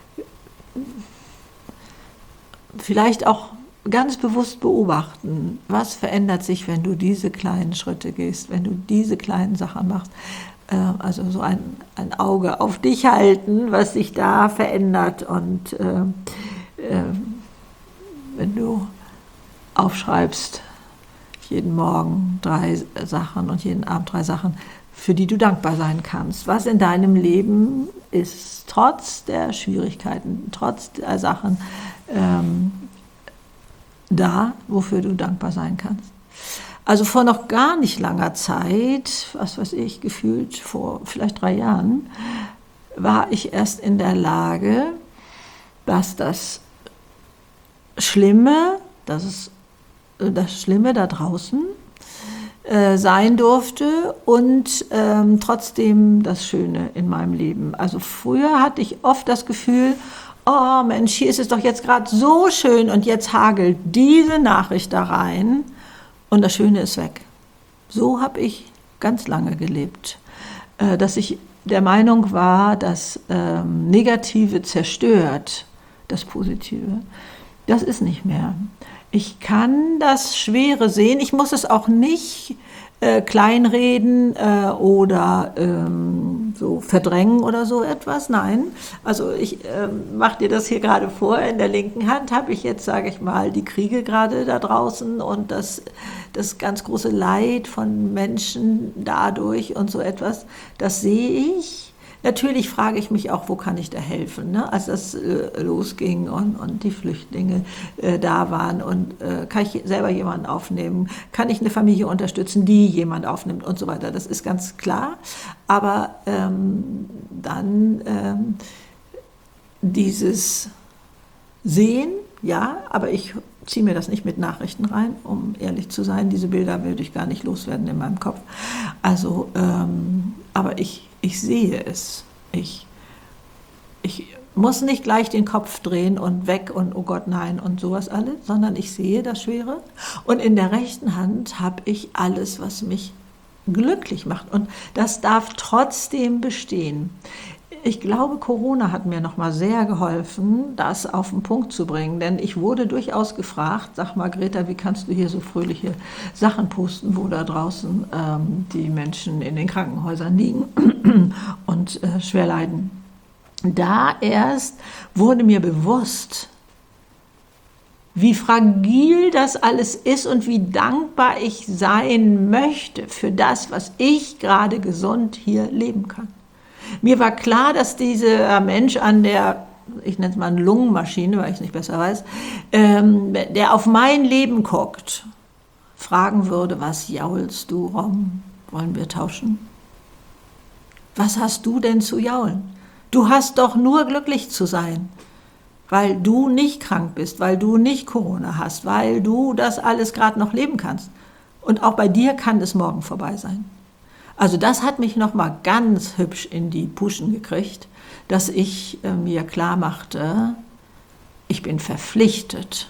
[SPEAKER 1] vielleicht auch ganz bewusst beobachten, was verändert sich, wenn du diese kleinen Schritte gehst, wenn du diese kleinen Sachen machst. Also so ein, ein Auge auf dich halten, was sich da verändert. Und äh, äh, wenn du aufschreibst, jeden Morgen drei Sachen und jeden Abend drei Sachen, für die du dankbar sein kannst, was in deinem Leben ist, trotz der Schwierigkeiten, trotz der Sachen ähm, da, wofür du dankbar sein kannst. Also vor noch gar nicht langer Zeit, was weiß ich, gefühlt vor vielleicht drei Jahren, war ich erst in der Lage, dass das Schlimme, dass es das Schlimme da draußen äh, sein durfte und ähm, trotzdem das Schöne in meinem Leben. Also früher hatte ich oft das Gefühl, oh Mensch, hier ist es doch jetzt gerade so schön und jetzt hagelt diese Nachricht da rein. Und das Schöne ist weg. So habe ich ganz lange gelebt, dass ich der Meinung war, das ähm, Negative zerstört das Positive. Das ist nicht mehr. Ich kann das Schwere sehen. Ich muss es auch nicht äh, kleinreden äh, oder ähm, so verdrängen oder so etwas. Nein, also ich äh, mache dir das hier gerade vor. In der linken Hand habe ich jetzt, sage ich mal, die Kriege gerade da draußen und das, das ganz große Leid von Menschen dadurch und so etwas. Das sehe ich. Natürlich frage ich mich auch, wo kann ich da helfen, ne? Als das äh, losging und, und die Flüchtlinge äh, da waren und äh, kann ich selber jemanden aufnehmen, kann ich eine Familie unterstützen, die jemand aufnimmt und so weiter, das ist ganz klar, aber ähm, dann ähm, dieses Sehen, ja, aber ich ziehe mir das nicht mit Nachrichten rein, um ehrlich zu sein, diese Bilder würde ich gar nicht loswerden in meinem Kopf, also, ähm, aber ich Ich sehe es. Ich, ich muss nicht gleich den Kopf drehen und weg und oh Gott, nein und sowas alles, sondern ich sehe das Schwere. Und in der rechten Hand habe ich alles, was mich glücklich macht. Und das darf trotzdem bestehen. Ich glaube, Corona hat mir noch mal sehr geholfen, das auf den Punkt zu bringen, denn ich wurde durchaus gefragt, sag mal Greta, wie kannst du hier so fröhliche Sachen posten, wo da draußen ähm, die Menschen in den Krankenhäusern liegen und und äh, schwer leiden. Da erst wurde mir bewusst, wie fragil das alles ist und wie dankbar ich sein möchte für das, was ich gerade gesund hier leben kann. Mir war klar, dass dieser Mensch an der, ich nenne es mal eine Lungenmaschine, weil ich es nicht besser weiß, ähm, der auf mein Leben guckt, fragen würde, was jaulst du rum? Wollen wir tauschen? Was hast du denn zu jaulen? Du hast doch nur glücklich zu sein, weil du nicht krank bist, weil du nicht Corona hast, weil du das alles gerade noch leben kannst. Und auch bei dir kann es morgen vorbei sein. Also das hat mich nochmal ganz hübsch in die Puschen gekriegt, dass ich äh, mir klar machte, ich bin verpflichtet,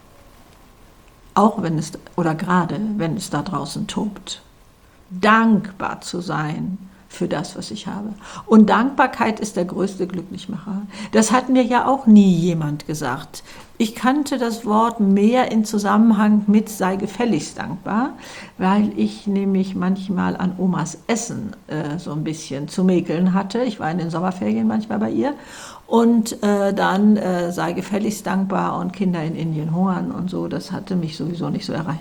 [SPEAKER 1] auch wenn es, oder gerade wenn es da draußen tobt, dankbar zu sein für das, was ich habe. Und Dankbarkeit ist der größte Glücklichmacher. Das hat mir ja auch nie jemand gesagt. Ich kannte das Wort mehr in Zusammenhang mit sei gefälligst dankbar, weil ich nämlich manchmal an Omas Essen äh, so ein bisschen zu mäkeln hatte. Ich war in den Sommerferien manchmal bei ihr. Und äh, dann äh, sei gefälligst dankbar und Kinder in Indien hungern und so, das hatte mich sowieso nicht so erreicht.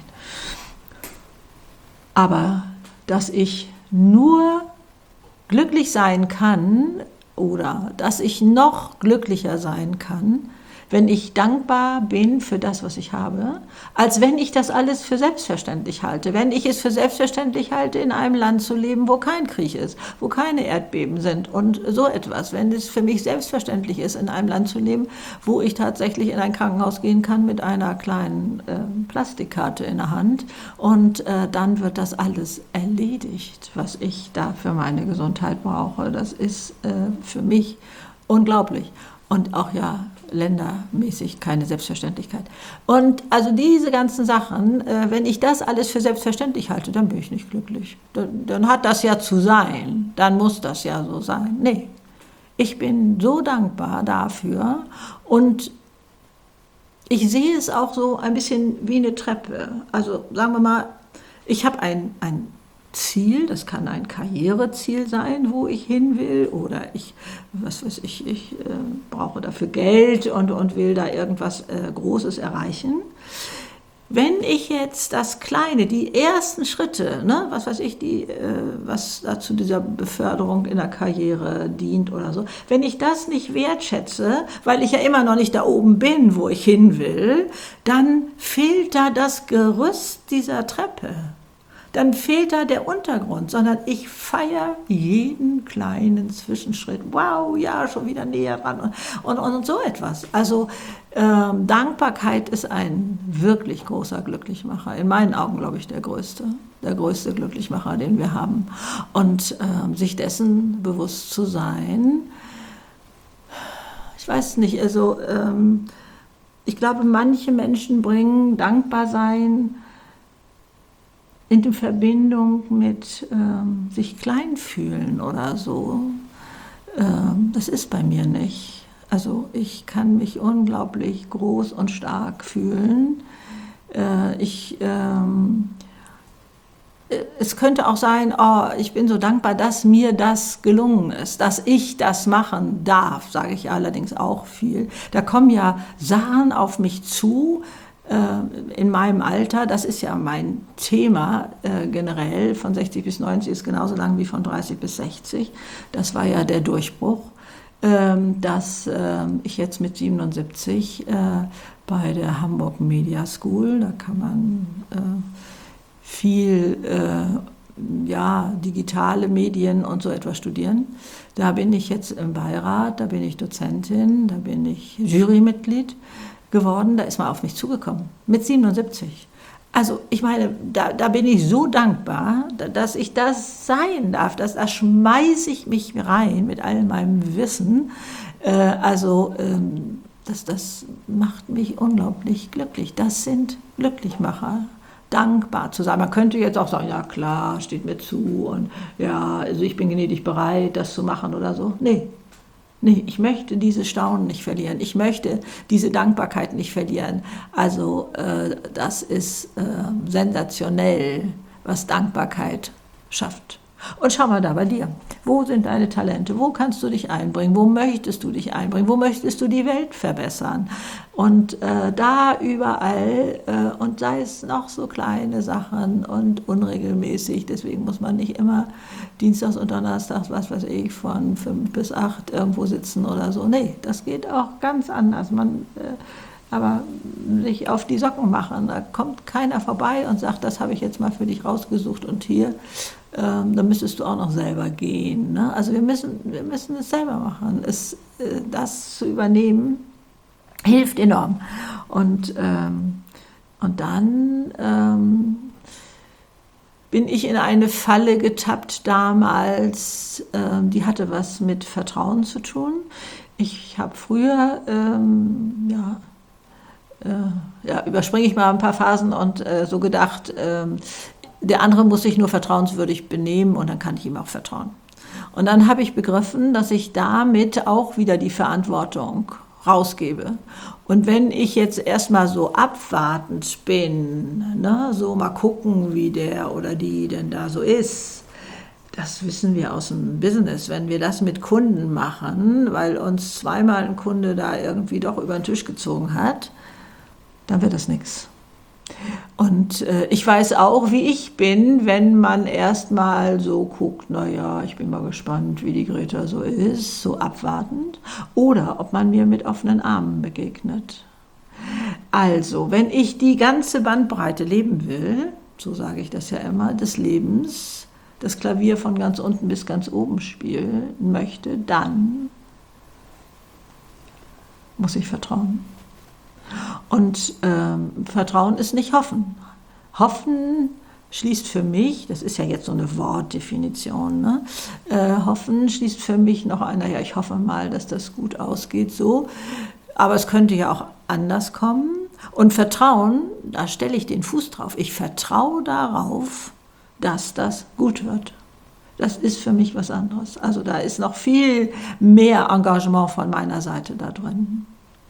[SPEAKER 1] Aber dass ich nur glücklich sein kann oder dass ich noch glücklicher sein kann, wenn ich dankbar bin für das, was ich habe, als wenn ich das alles für selbstverständlich halte. Wenn ich es für selbstverständlich halte, in einem Land zu leben, wo kein Krieg ist, wo keine Erdbeben sind und so etwas. Wenn es für mich selbstverständlich ist, in einem Land zu leben, wo ich tatsächlich in ein Krankenhaus gehen kann mit einer kleinen äh, Plastikkarte in der Hand und äh, dann wird das alles erledigt, was ich da für meine Gesundheit brauche. Das ist äh, für mich unglaublich. Und auch ja ländermäßig keine Selbstverständlichkeit. Und also diese ganzen Sachen, äh, wenn ich das alles für selbstverständlich halte, dann bin ich nicht glücklich. Dann, dann hat das ja zu sein, dann muss das ja so sein. Nee, ich bin so dankbar dafür und ich sehe es auch so ein bisschen wie eine Treppe. Also sagen wir mal, ich habe ein, ein Ziel, das kann ein Karriereziel sein, wo ich hin will, oder ich, was weiß ich, ich äh, brauche dafür Geld und, und will da irgendwas äh, Großes erreichen. Wenn ich jetzt das Kleine, die ersten Schritte, ne, was weiß ich, die, äh, was da zu dieser Beförderung in der Karriere dient oder so, wenn ich das nicht wertschätze, weil ich ja immer noch nicht da oben bin, wo ich hin will, dann fehlt da das Gerüst dieser Treppe. Dann fehlt da der Untergrund, sondern ich feiere jeden kleinen Zwischenschritt. Wow, ja, schon wieder näher ran und, und, und so etwas. Also ähm, Dankbarkeit ist ein wirklich großer Glücklichmacher. In meinen Augen, glaube ich, der größte. Der größte Glücklichmacher, den wir haben. Und ähm, sich dessen bewusst zu sein, ich weiß nicht, also ähm, ich glaube, manche Menschen bringen Dankbarsein in Verbindung mit ähm, sich klein fühlen oder so. Ähm, das ist bei mir nicht. Also ich kann mich unglaublich groß und stark fühlen. Äh, ich, ähm, es könnte auch sein, oh, ich bin so dankbar, dass mir das gelungen ist, dass ich das machen darf, sage ich allerdings auch viel. Da kommen ja Sachen auf mich zu, in meinem Alter, das ist ja mein Thema äh, generell, von sechzig bis neunzig ist genauso lang wie von dreißig bis sechzig. Das war ja der Durchbruch, ähm, dass äh, ich jetzt mit siebenundsiebzig äh, bei der Hamburg Media School, da kann man äh, viel äh, ja, digitale Medien und so etwas studieren. Da bin ich jetzt im Beirat, da bin ich Dozentin, da bin ich Jurymitglied geworden, da ist man auf mich zugekommen, mit siebenundsiebzig. Also ich meine, da, da bin ich so dankbar, dass ich das sein darf, dass da schmeiße ich mich rein mit all meinem Wissen. Äh, also ähm, das, das macht mich unglaublich glücklich. Das sind Glücklichmacher, dankbar zu sein. Man könnte jetzt auch sagen, ja klar, steht mir zu und ja, also ich bin gnädig bereit, das zu machen oder so. Nee. Nee, ich möchte diese Staunen nicht verlieren. Ich möchte diese Dankbarkeit nicht verlieren. Also äh, das ist äh, sensationell, was Dankbarkeit schafft. Und schau mal da bei dir. Wo sind deine Talente? Wo kannst du dich einbringen? Wo möchtest du dich einbringen? Wo möchtest du die Welt verbessern? Und äh, da überall, äh, und sei es noch so kleine Sachen und unregelmäßig, deswegen muss man nicht immer dienstags und donnerstags, was weiß ich, von fünf bis acht irgendwo sitzen oder so. Nee, das geht auch ganz anders. Man, äh, aber sich auf die Socken machen, da kommt keiner vorbei und sagt, das habe ich jetzt mal für dich rausgesucht und hier. Ähm, dann müsstest du auch noch selber gehen. Ne? Also wir müssen, wir müssen es selber machen. Es, äh, das zu übernehmen, hilft enorm. Und, ähm, und dann ähm, bin ich in eine Falle getappt damals, ähm, die hatte was mit Vertrauen zu tun. Ich habe früher, ähm, ja, äh, ja, überspringe ich mal ein paar Phasen und äh, so gedacht, ähm, der andere muss sich nur vertrauenswürdig benehmen und dann kann ich ihm auch vertrauen. Und dann habe ich begriffen, dass ich damit auch wieder die Verantwortung rausgebe. Und wenn ich jetzt erstmal so abwartend bin, ne, so mal gucken, wie der oder die denn da so ist, das wissen wir aus dem Business, wenn wir das mit Kunden machen, weil uns zweimal ein Kunde da irgendwie doch über den Tisch gezogen hat, dann wird das nichts. Und äh, ich weiß auch, wie ich bin, wenn man erstmal so guckt, naja, ich bin mal gespannt, wie die Greta so ist, so abwartend, oder ob man mir mit offenen Armen begegnet. Also, wenn ich die ganze Bandbreite leben will, so sage ich das ja immer, des Lebens, das Klavier von ganz unten bis ganz oben spielen möchte, dann muss ich vertrauen. Und ähm, Vertrauen ist nicht Hoffen. Hoffen schließt für mich, das ist ja jetzt so eine Wortdefinition, ne? äh, Hoffen schließt für mich noch einer, ja, ich hoffe mal, dass das gut ausgeht, so. Aber es könnte ja auch anders kommen. Und Vertrauen, da stelle ich den Fuß drauf. Ich vertraue darauf, dass das gut wird. Das ist für mich was anderes. Also da ist noch viel mehr Engagement von meiner Seite da drin.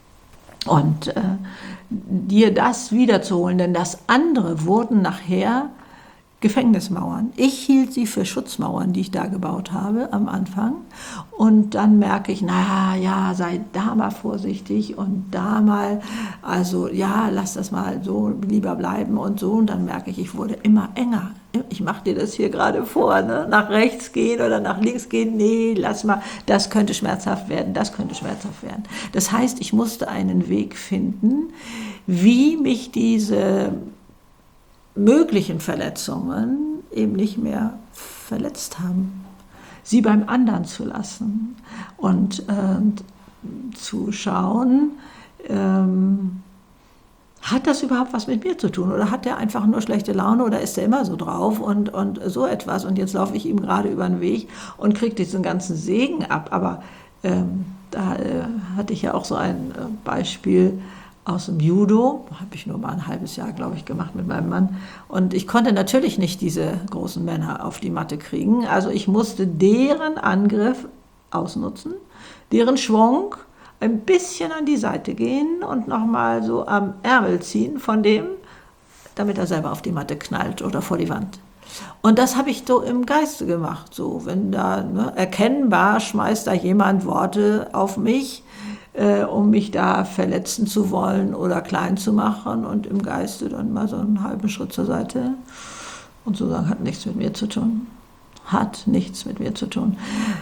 [SPEAKER 1] Und äh, dir das wiederzuholen, denn das andere wurden nachher Gefängnismauern. Ich hielt sie für Schutzmauern, die ich da gebaut habe am Anfang. Und dann merke ich, na ja, sei da mal vorsichtig und da mal, also ja, lass das mal so lieber bleiben und so. Und dann merke ich, ich wurde immer enger. Ich mache dir das hier gerade vor, ne? Nach rechts gehen oder nach links gehen, nee, lass mal, das könnte schmerzhaft werden, das könnte schmerzhaft werden. Das heißt, ich musste einen Weg finden, wie mich diese möglichen Verletzungen eben nicht mehr verletzt haben. Sie beim anderen zu lassen und äh, zu schauen, ähm, hat das überhaupt was mit mir zu tun oder hat der einfach nur schlechte Laune oder ist der immer so drauf und, und so etwas und jetzt laufe ich ihm gerade über den Weg und kriege diesen ganzen Segen ab. Aber ähm, da äh, hatte ich ja auch so ein äh, Beispiel aus dem Judo, habe ich nur mal ein halbes Jahr, glaube ich, gemacht mit meinem Mann. Und ich konnte natürlich nicht diese großen Männer auf die Matte kriegen. Also ich musste deren Angriff ausnutzen, deren Schwung, ein bisschen an die Seite gehen und nochmal so am Ärmel ziehen von dem, damit er selber auf die Matte knallt oder vor die Wand. Und das habe ich so im Geiste gemacht. So, wenn da ne, erkennbar schmeißt da jemand Worte auf mich, Äh, um mich da verletzen zu wollen oder klein zu machen und im Geiste dann mal so einen halben Schritt zur Seite und zu sagen, hat nichts mit mir zu tun. Hat nichts mit mir zu tun.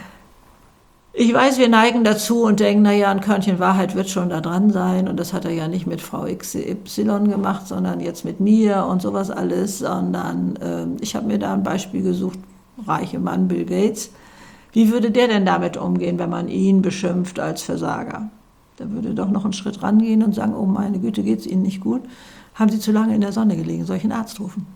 [SPEAKER 1] Ich weiß, wir neigen dazu und denken, naja, ein Körnchen Wahrheit wird schon da dran sein und das hat er ja nicht mit Frau X Y gemacht, sondern jetzt mit mir und sowas alles, sondern äh, ich habe mir da ein Beispiel gesucht, reiche Mann Bill Gates. Wie würde der denn damit umgehen, wenn man ihn beschimpft als Versager? Der würde doch noch einen Schritt rangehen und sagen, oh meine Güte, geht es Ihnen nicht gut? Haben Sie zu lange in der Sonne gelegen? Soll ich einen Arzt rufen?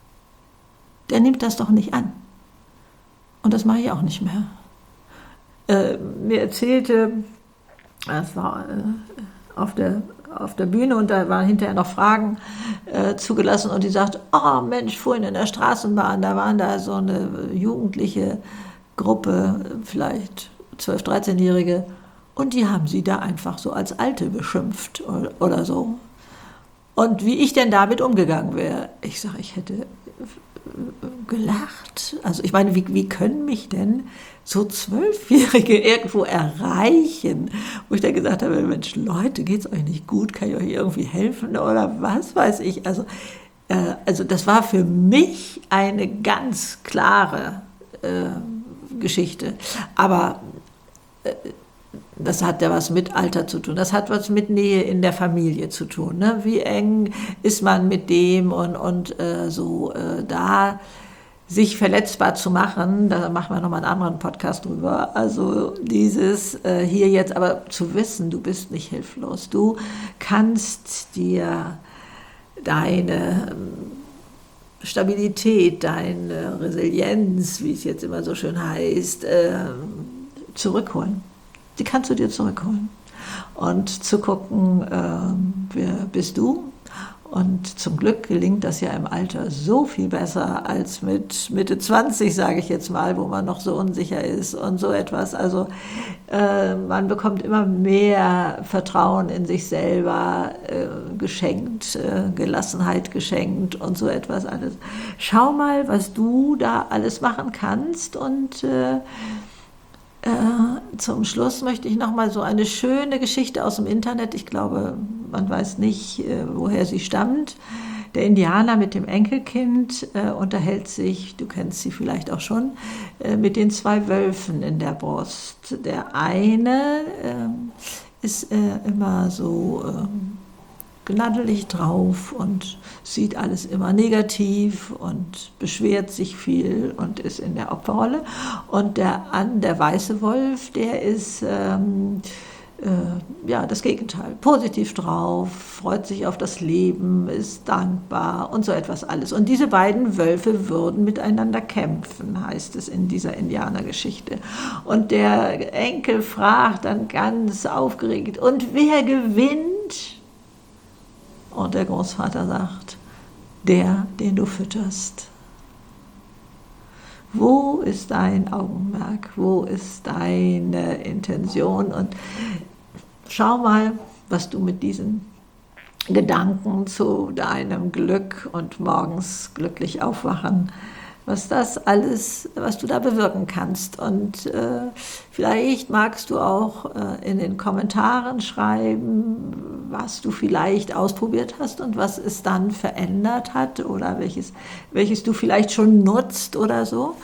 [SPEAKER 1] Der nimmt das doch nicht an. Und das mache ich auch nicht mehr. Äh, mir erzählte, es war äh, auf, der, auf der Bühne und da waren hinterher noch Fragen äh, zugelassen und die sagte, oh Mensch, vorhin in der Straßenbahn, da waren da so eine jugendliche Gruppe, vielleicht zwölf-, dreizehnjährige, und die haben sie da einfach so als Alte beschimpft oder, oder so. Und wie ich denn damit umgegangen wäre, ich sage, ich hätte gelacht. Also ich meine, wie, wie können mich denn so Zwölfjährige irgendwo erreichen? Wo ich dann gesagt habe, Mensch, Leute, geht's euch nicht gut? Kann ich euch irgendwie helfen oder was weiß ich? Also, äh, also das war für mich eine ganz klare äh, Geschichte. Aber äh, das hat ja was mit Alter zu tun. Das hat was mit Nähe in der Familie zu tun. Ne? Wie eng ist man mit dem und, und äh, so äh, da sich verletzbar zu machen, da machen wir nochmal einen anderen Podcast drüber. Also dieses äh, hier jetzt aber zu wissen, du bist nicht hilflos. Du kannst dir deine ähm, Stabilität, deine Resilienz, wie es jetzt immer so schön heißt, äh, zurückholen. Die kannst du dir zurückholen. Und zu gucken, äh, wer bist du? Und zum Glück gelingt das ja im Alter so viel besser als mit Mitte zwanzig, sage ich jetzt mal, wo man noch so unsicher ist und so etwas. Also äh, man bekommt immer mehr Vertrauen in sich selber äh, geschenkt, äh, Gelassenheit geschenkt und so etwas alles. Schau mal, was du da alles machen kannst und äh, Äh, zum Schluss möchte ich noch mal so eine schöne Geschichte aus dem Internet, ich glaube, man weiß nicht, äh, woher sie stammt. Der Indianer mit dem Enkelkind äh, unterhält sich, du kennst sie vielleicht auch schon, äh, mit den zwei Wölfen in der Brust. Der eine äh, ist äh, immer so äh, gnaddelig drauf und sieht alles immer negativ und beschwert sich viel und ist in der Opferrolle. Und der, an, der weiße Wolf, der ist ähm, äh, ja, das Gegenteil, positiv drauf, freut sich auf das Leben, ist dankbar und so etwas alles. Und diese beiden Wölfe würden miteinander kämpfen, heißt es in dieser Indianergeschichte. Und der Enkel fragt dann ganz aufgeregt, und wer gewinnt? Und der Großvater sagt, der, den du fütterst. Wo ist dein Augenmerk? Wo ist deine Intention? Und schau mal, was du mit diesen Gedanken zu deinem Glück und morgens glücklich aufwachen, was das alles, was du da bewirken kannst. Und äh, vielleicht magst du auch äh, in den Kommentaren schreiben, was du vielleicht ausprobiert hast und was es dann verändert hat oder welches, welches du vielleicht schon nutzt oder so.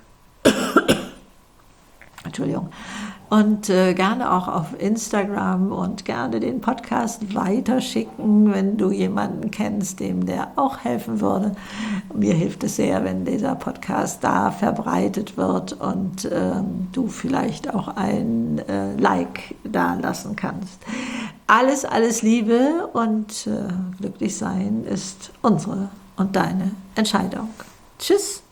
[SPEAKER 1] Entschuldigung. Und äh, gerne auch auf Instagram und gerne den Podcast weiterschicken, wenn du jemanden kennst, dem der auch helfen würde. Mir hilft es sehr, wenn dieser Podcast da verbreitet wird und ähm, du vielleicht auch ein äh, Like da lassen kannst. Alles, alles Liebe und äh, glücklich sein ist unsere und deine Entscheidung. Tschüss.